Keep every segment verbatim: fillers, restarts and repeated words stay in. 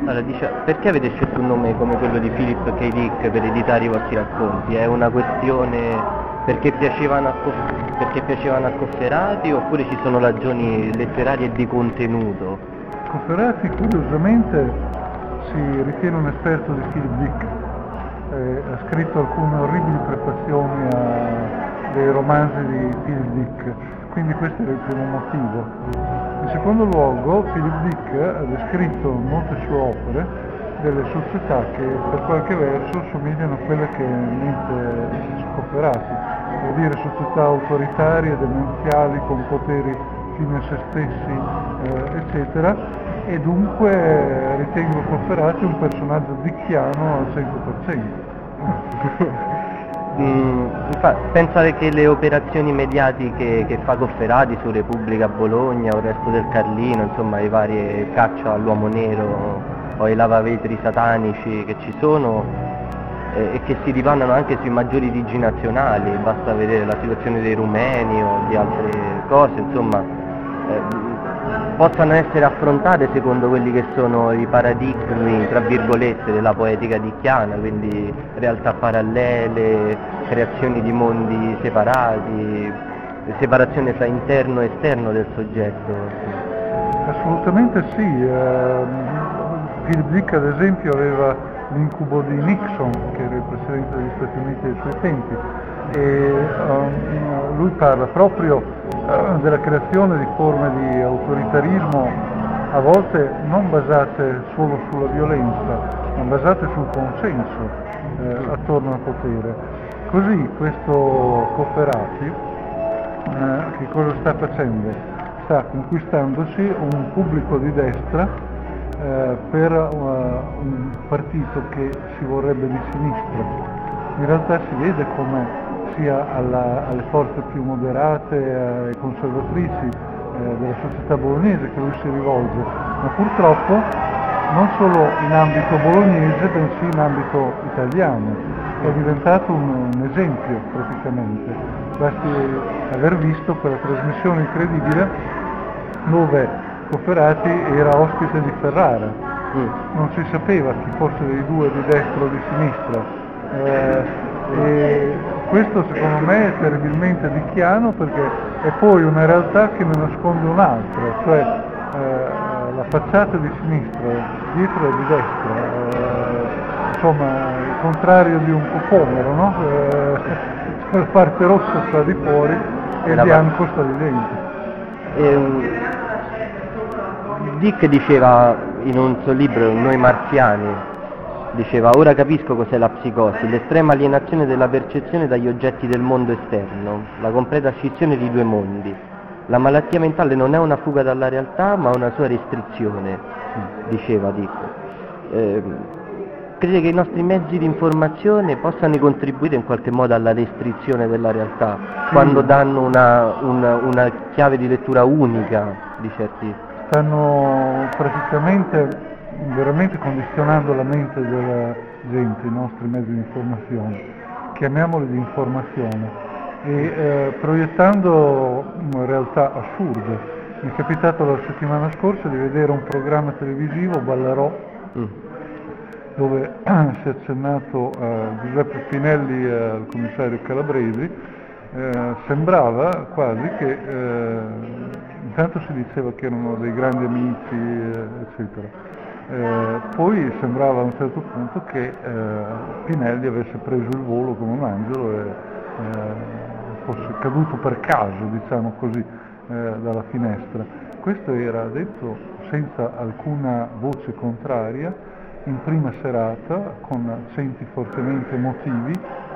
Allora, dice, perché avete scelto un nome come quello di Philip K. Dick per editare i vostri racconti? È una questione perché piacevano a, Coff- perché piacevano a Cofferati oppure ci sono ragioni letterarie e di contenuto? Cofferati curiosamente si ritiene un esperto di Philip Dick, eh, ha scritto alcune orribili prefazioni a dei romanzi di Philip Dick, quindi questo era il primo motivo. In secondo luogo, Philip Dick ha descritto in molte sue opere delle società che per qualche verso somigliano a quelle che mente Cofferati, vuol dire società autoritarie, demenziali, con poteri fine a se stessi, eh, eccetera, e dunque eh, ritengo Cofferati un personaggio dicchiano al cento per cento. Mm, fa- pensate che le operazioni mediatiche che fa Cofferati su Repubblica Bologna o il Resto del Carlino, insomma i vari caccia all'uomo nero o i lavavetri satanici che ci sono eh, e che si dipanano anche sui maggiori litigi nazionali, basta vedere la situazione dei rumeni o di altre cose, insomma eh, possano essere affrontate secondo quelli che sono i paradigmi, tra virgolette, della poetica dicchiana, quindi realtà parallele, creazioni di mondi separati, separazione tra interno e esterno del soggetto. Assolutamente sì, eh, Philip Dick ad esempio aveva l'incubo di Nixon, che era il presidente degli Stati Uniti dei suoi tempi, e um, lui parla proprio uh, della creazione di forme di autoritarismo a volte non basate solo sulla violenza, ma basate sul consenso eh, attorno al potere. Così questo Cofferati eh, che cosa sta facendo? Sta conquistandosi un pubblico di destra eh, per uh, un partito che si vorrebbe di sinistra. In realtà si vede come sia alla, alle forze più moderate, ai conservatrici eh, della società bolognese che lui si rivolge, ma purtroppo non solo in ambito bolognese, bensì in ambito italiano. È diventato un, un esempio praticamente. Basti aver visto quella trasmissione incredibile dove Cofferati era ospite di Ferrara. Mm. Non si sapeva chi fosse dei due di destra o di sinistra. Eh, e questo secondo me è terribilmente dicchiano perché è poi una realtà che ne nasconde un'altra, cioè eh, la facciata di sinistra dietro è di destra, eh, insomma il contrario di un cocomero, no? Eh, la parte rossa sta di fuori e il bianco sta di dentro. Ehm, Dick diceva in un suo libro Noi marziani, diceva: ora capisco cos'è la psicosi, l'estrema alienazione della percezione dagli oggetti del mondo esterno, la completa scissione di due mondi. La malattia mentale non è una fuga dalla realtà, ma una sua restrizione, diceva Dick. Eh, crede che i nostri mezzi di informazione possano contribuire in qualche modo alla restrizione della realtà, sì, quando danno una, una, una chiave di lettura unica di certi... Stanno praticamente veramente condizionando la mente della gente, i nostri mezzi di informazione, chiamiamoli di informazione, e eh, proiettando realtà assurde. Mi è capitato la settimana scorsa di vedere un programma televisivo, Ballarò, mm. dove si è accennato a Giuseppe Spinelli e al commissario Calabresi. Eh, sembrava quasi che eh, intanto si diceva che erano dei grandi amici, eh, eccetera. Eh, poi sembrava a un certo punto che eh, Spinelli avesse preso il volo come un angelo e eh, fosse caduto per caso, diciamo così, eh, dalla finestra. Questo era detto senza alcuna voce contraria, in prima serata, con accenti fortemente emotivi,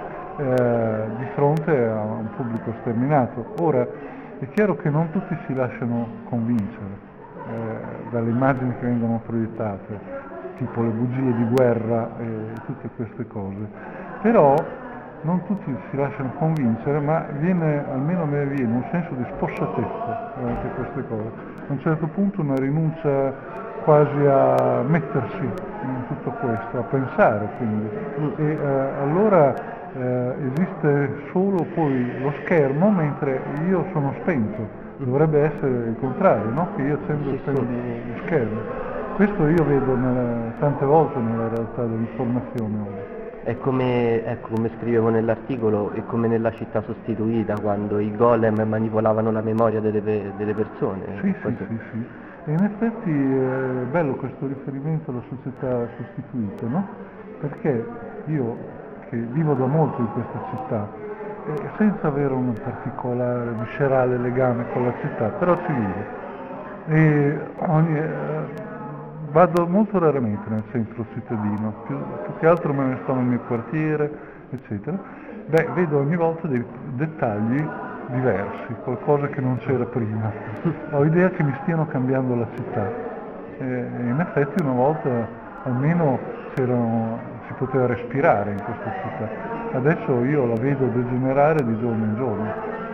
eh, di fronte a un pubblico sterminato. Ora, è chiaro che non tutti si lasciano convincere Eh, dalle immagini che vengono proiettate, tipo le bugie di guerra e tutte queste cose, però non tutti si lasciano convincere, ma viene, almeno a me viene, un senso di spossatezza durante queste cose, a un certo punto una rinuncia quasi a mettersi in tutto questo, a pensare quindi, e eh, allora eh, esiste solo poi lo schermo mentre io sono spento. Dovrebbe essere il contrario, no? Che io accendo e spento lo schermo. questo io vedo nella, tante volte nella realtà dell'informazione oggi. È come, ecco, come scrivevo nell'articolo, è come nella città sostituita, quando i golem manipolavano la memoria delle, pe- delle persone. Sì, sì, Questo- sì, sì. E in effetti è bello questo riferimento alla società sostituita, no? Perché io, che vivo da molto in questa città, eh, senza avere un particolare, viscerale legame con la città, però ci vivo. E ogni, eh, vado molto raramente nel centro cittadino, più, più che altro me ne sto nel mio quartiere, eccetera. Beh, vedo ogni volta dei dettagli diversi, qualcosa che non c'era prima. Ho idea che mi stiano cambiando la città. E in effetti una volta almeno c'erano, si poteva respirare in questa città. Adesso io la vedo degenerare di giorno in giorno.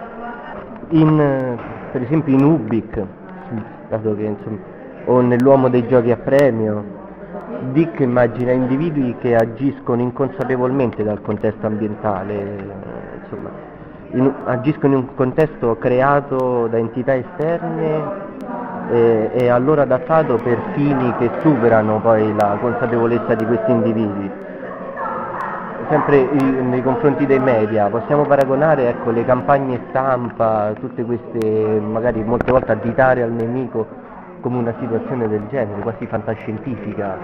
In, eh, per esempio in Ubik, Sì. dato che, insomma, o nell'uomo dei giochi a premio, Dick immagina individui che agiscono inconsapevolmente dal contesto ambientale, eh, insomma, in- agiscono in un contesto creato da entità esterne e, e allora adattato per fini che superano poi la consapevolezza di questi individui. Sempre i- nei confronti dei media, possiamo paragonare, ecco, le campagne stampa, tutte queste, magari molte volte additare al nemico come una situazione del genere, quasi fantascientifica.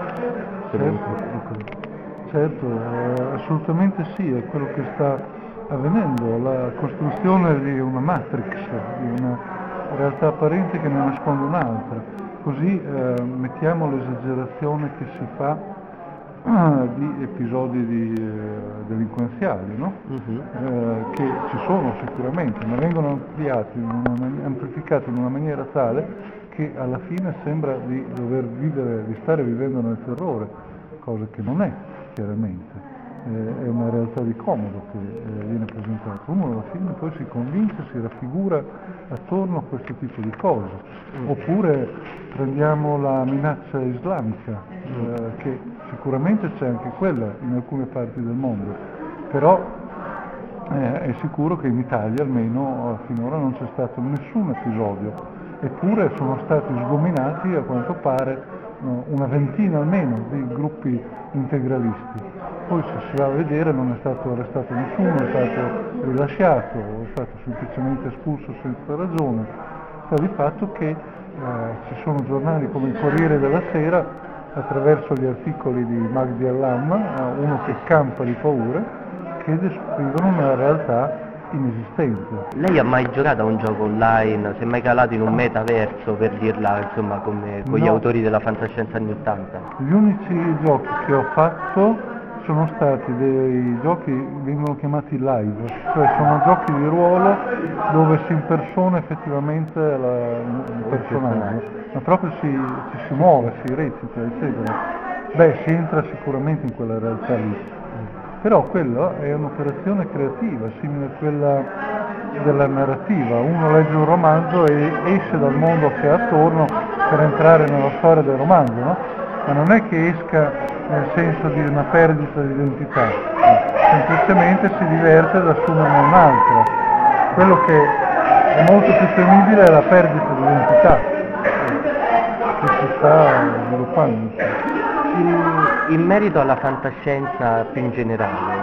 Certo, certo, eh, assolutamente sì, è quello che sta avvenendo, la costruzione di una matrix, di una realtà apparente che ne nasconde un'altra. Così eh, mettiamo l'esagerazione che si fa ah, di episodi di, eh, delinquenziali, no? Mhm. Eh, che ci sono sicuramente, ma vengono ampliati in una man- amplificati in una maniera tale che alla fine sembra di dover vivere, di stare vivendo nel terrore, cosa che non è, chiaramente. Eh, è una realtà di comodo che eh, viene presentata. Uno alla fine poi si convince, si raffigura attorno a questo tipo di cose. Oppure prendiamo la minaccia islamica, eh, che sicuramente c'è anche quella in alcune parti del mondo, però eh, è sicuro che in Italia almeno eh, finora non c'è stato nessun episodio, eppure sono stati sgominati a quanto pare no, una ventina almeno di gruppi integralisti. Poi se si va a vedere non è stato arrestato nessuno, è stato rilasciato, è stato semplicemente espulso senza ragione. Sta di fatto che eh, ci sono giornali come il Corriere della Sera, attraverso gli articoli di Magdi Allam, eh, uno che campa di paura, che descrivono una realtà inesistente. Lei ha mai giocato a un gioco online? Si è mai calato in un metaverso, per dirla, insomma, come con gli No. autori della fantascienza anni Ottanta? Gli unici giochi che ho fatto sono stati dei giochi, vengono chiamati live, cioè sono giochi di ruolo dove si impersona effettivamente la, il personaggio, ma proprio si, ci si muove, si recita, eccetera. Beh, si entra sicuramente in quella realtà lì, però quella è un'operazione creativa, simile a quella della narrativa. Uno legge un romanzo e esce dal mondo che ha attorno per entrare nella storia del romanzo, no? Ma non è che esca nel senso di una perdita di identità, semplicemente si diverte ad assumerne un'altra. Quello che è molto più temibile è la perdita di identità che si sta sviluppando. In, in merito alla fantascienza più in generale,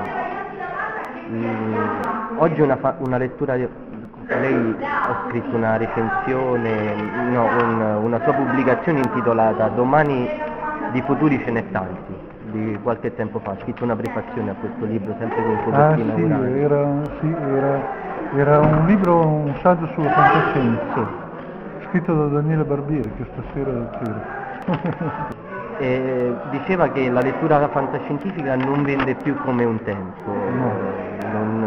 mm, oggi una, fa- una lettura, di- lei ha scritto una recensione, no, un- una sua pubblicazione intitolata Domani di futuri scenettanti, di qualche tempo fa, ha scritto una prefazione a questo libro, sempre con Ah copertina sì, orale. era, sì era, era un libro, un saggio sulla fantascienza, scritto da Daniele Barbieri, che stasera c'era. E diceva che la lettura fantascientifica non vende più come un tempo. No. eh, non,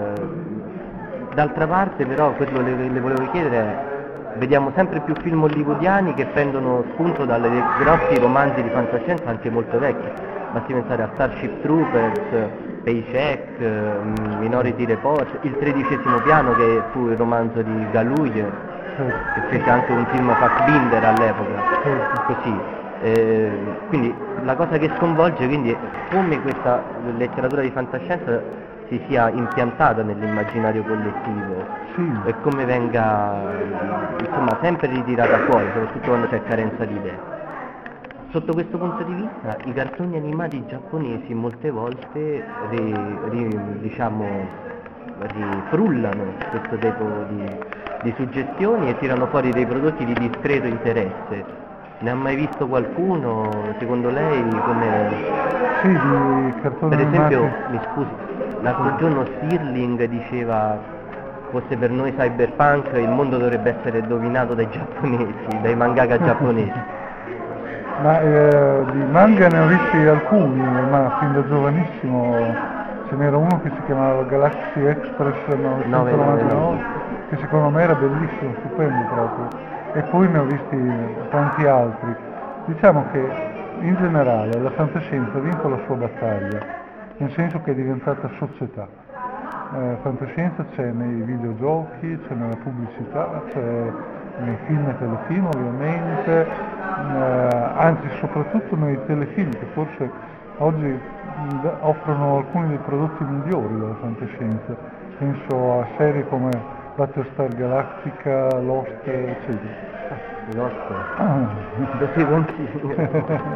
eh, d'altra parte però quello che le, le volevo chiedere è, vediamo sempre più film hollywoodiani che prendono spunto dalle grossi romanzi di fantascienza anche molto vecchi, basti pensare a Starship Troopers, Paycheck, eh, Minority Report, Il tredicesimo piano che fu il romanzo di Galuye, che fece anche un film Fassbinder all'epoca, così. Eh, quindi la cosa che sconvolge quindi è come questa letteratura di fantascienza si sia impiantata nell'immaginario collettivo Sì. e come venga insomma sempre ritirata fuori, soprattutto quando c'è carenza di idee. sotto questo punto di vista i cartoni animati giapponesi molte volte ri, ri, diciamo, rifrullano questo tipo di, di suggestioni e tirano fuori dei prodotti di discreto interesse. Ne ha mai visto qualcuno, secondo lei? Come... Sì, di cartoni Per esempio, animati. mi scusi, l'altro giorno Stirling diceva forse per noi cyberpunk il mondo dovrebbe essere dominato dai giapponesi, dai mangaka giapponesi. Ma eh, di manga ne ho visti alcuni, ma fin da giovanissimo ce n'era uno che si chiamava Galaxy Express millenovecentonovantanove, che secondo me era bellissimo, stupendo proprio. E poi ne ho visti tanti altri. Diciamo che in generale la fantascienza ha vinto la sua battaglia, nel senso che è diventata società. Eh, fantascienza c'è nei videogiochi, c'è nella pubblicità, c'è nei film e telefilm ovviamente, eh, anzi soprattutto nei telefilm che forse oggi mh, offrono alcuni dei prodotti migliori della fantascienza. Penso a serie come Battlestar Galactica, Lost, eccetera. Lost? Ah. Dove consigli?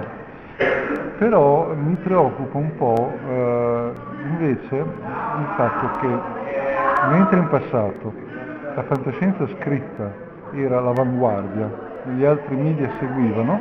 Però mi preoccupa un po' eh, invece il fatto che mentre in passato la fantascienza scritta era l'avanguardia, gli altri media seguivano,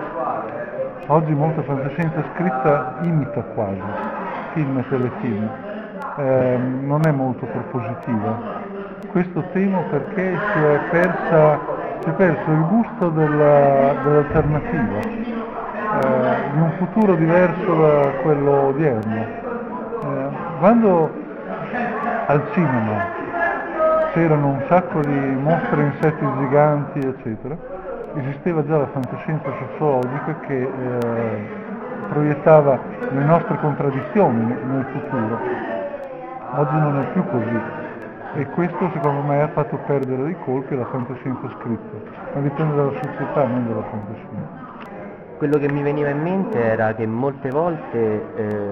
oggi molta fantascienza scritta imita quasi film e telefilm, eh, non è molto propositiva. Questo temo perché si è, persa, si è perso il gusto della, dell'alternativa, eh, di un futuro diverso da quello odierno. Eh, quando al cinema c'erano un sacco di mostre insetti giganti, eccetera, esisteva già la fantascienza sociologica che eh, proiettava le nostre contraddizioni nel futuro. Oggi non è più così. E questo secondo me ha fatto perdere dei colpi alla fantascienza scritta, ma dipende dalla società, non dalla fantascienza. Quello che mi veniva in mente era che molte volte eh,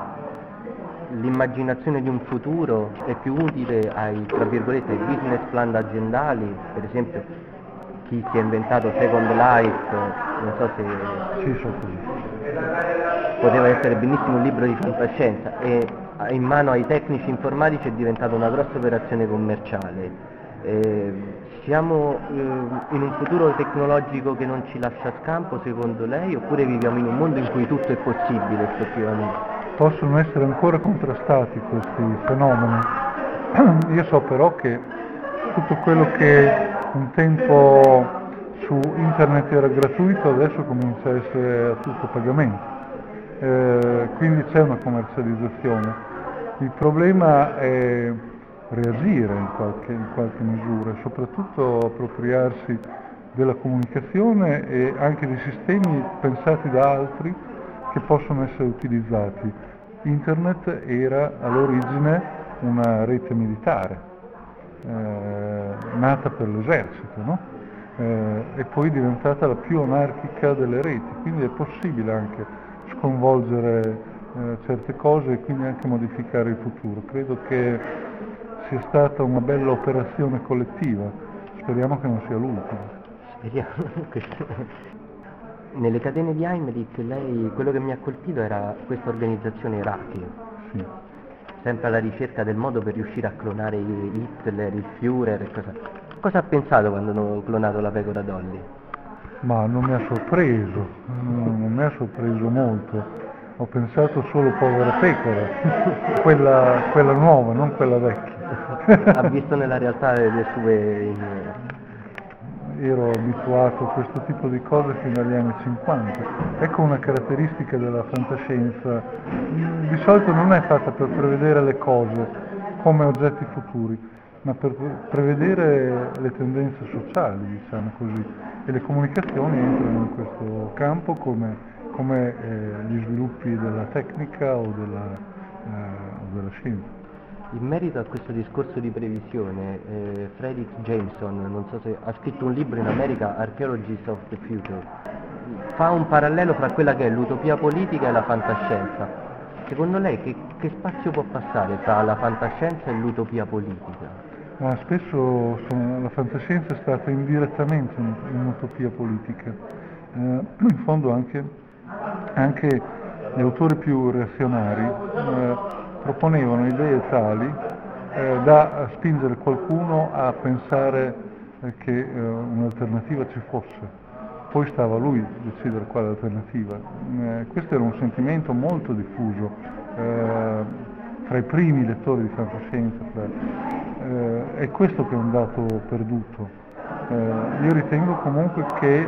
l'immaginazione di un futuro è più utile ai, tra virgolette, ai business plan aziendali, per esempio chi si è inventato Second Life, non so se sì, so così. Poteva essere benissimo un libro di fantascienza e in mano ai tecnici informatici è diventata una grossa operazione commerciale. Eh, siamo eh, in un futuro tecnologico che non ci lascia scampo secondo lei, oppure viviamo in un mondo in cui tutto è possibile effettivamente? Possono essere ancora contrastati questi fenomeni. Io so però che tutto quello che un tempo su internet era gratuito adesso comincia a essere a tutto pagamento. Eh, quindi c'è una commercializzazione. Il problema è reagire in qualche, in qualche misura, soprattutto appropriarsi della comunicazione e anche di sistemi pensati da altri che possono essere utilizzati. Internet era all'origine una rete militare, eh, nata per l'esercito, no? eh, e poi diventata la più anarchica delle reti, quindi è possibile anche sconvolgere eh, certe cose e quindi anche modificare il futuro. Credo che sia stata una bella operazione collettiva, speriamo che non sia l'ultima. Speriamo. Nelle catene di Heimlich, lei, quello che mi ha colpito era questa organizzazione Eracle, sì. Sempre alla ricerca del modo per riuscire a clonare Hitler, il Führer e cosa. Cosa ha pensato quando hanno clonato la pecora Dolly? Ma non mi ha sorpreso, non mi ha sorpreso molto, ho pensato solo povera pecora, quella, quella nuova, non quella vecchia. Ha visto nella realtà le sue... Ero abituato a questo tipo di cose fino agli anni cinquanta. Ecco una caratteristica della fantascienza, di solito non è fatta per prevedere le cose come oggetti futuri, ma per prevedere le tendenze sociali, diciamo così, e le comunicazioni entrano in questo campo come, come eh, gli sviluppi della tecnica o della, eh, o della scienza. In merito a questo discorso di previsione, eh, Fredric Jameson, non so se ha scritto un libro in America, Archaeologies of the Future, fa un parallelo fra quella che è l'utopia politica e la fantascienza. Secondo lei che, che spazio può passare tra la fantascienza e l'utopia politica? Ma spesso sono, la fantascienza è stata indirettamente un'utopia politica, eh, in fondo anche, anche gli autori più reazionari eh, proponevano idee tali eh, da spingere qualcuno a pensare eh, che eh, un'alternativa ci fosse. Poi stava a lui decidere quale alternativa. Eh, questo era un sentimento molto diffuso eh, tra i primi lettori di fantascienza, tra, eh, è questo che è un dato perduto. Eh, io ritengo comunque che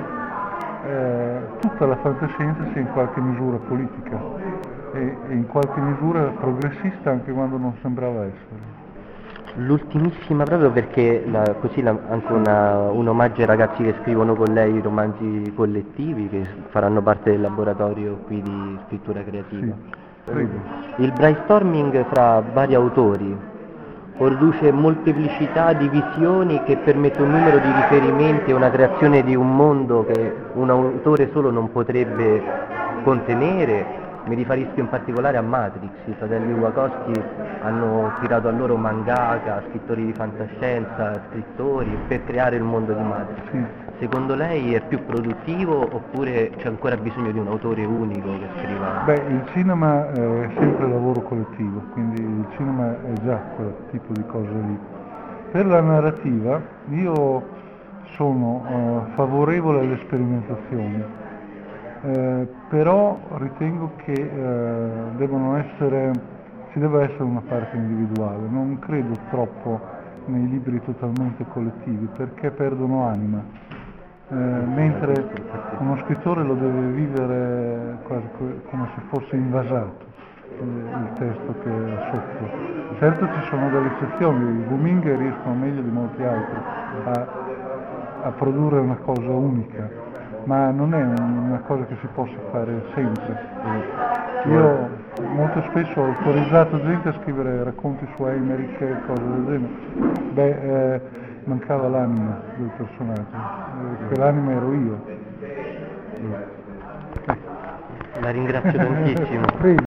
eh, tutta la fantascienza sia in qualche misura politica e, e in qualche misura progressista anche quando non sembrava essere. L'ultimissima proprio perché la, così la, anche una, un omaggio ai ragazzi che scrivono con lei romanzi collettivi che faranno parte del laboratorio qui di scrittura creativa. Sì, prego. Il brainstorming fra vari autori produce molteplicità di visioni che permette un numero di riferimenti e una creazione di un mondo che un autore solo non potrebbe contenere. Mi riferisco in particolare a Matrix. I fratelli Wachowski hanno tirato a loro mangaka, scrittori di fantascienza, scrittori per creare il mondo di Matrix. Sì. Secondo lei è più produttivo oppure c'è ancora bisogno di un autore unico che scriva? Beh, il cinema è sempre lavoro collettivo, quindi il cinema è già quel tipo di cosa lì. Per la narrativa io sono uh, favorevole alle sperimentazioni, eh, però ritengo che eh, devono essere, ci deve essere una parte individuale, non credo troppo nei libri totalmente collettivi perché perdono anima. Eh, mentre uno scrittore lo deve vivere quasi come se fosse invasato eh, il testo che è sotto. Certo ci sono delle eccezioni, i Buming riescono meglio di molti altri a, a produrre una cosa unica, ma non è una cosa che si possa fare sempre. Io molto spesso ho autorizzato gente a scrivere racconti su Emmerich e cose del genere. Beh, eh, mancava l'anima del personaggio, eh, quell'anima ero io. La ringrazio tantissimo. Prego.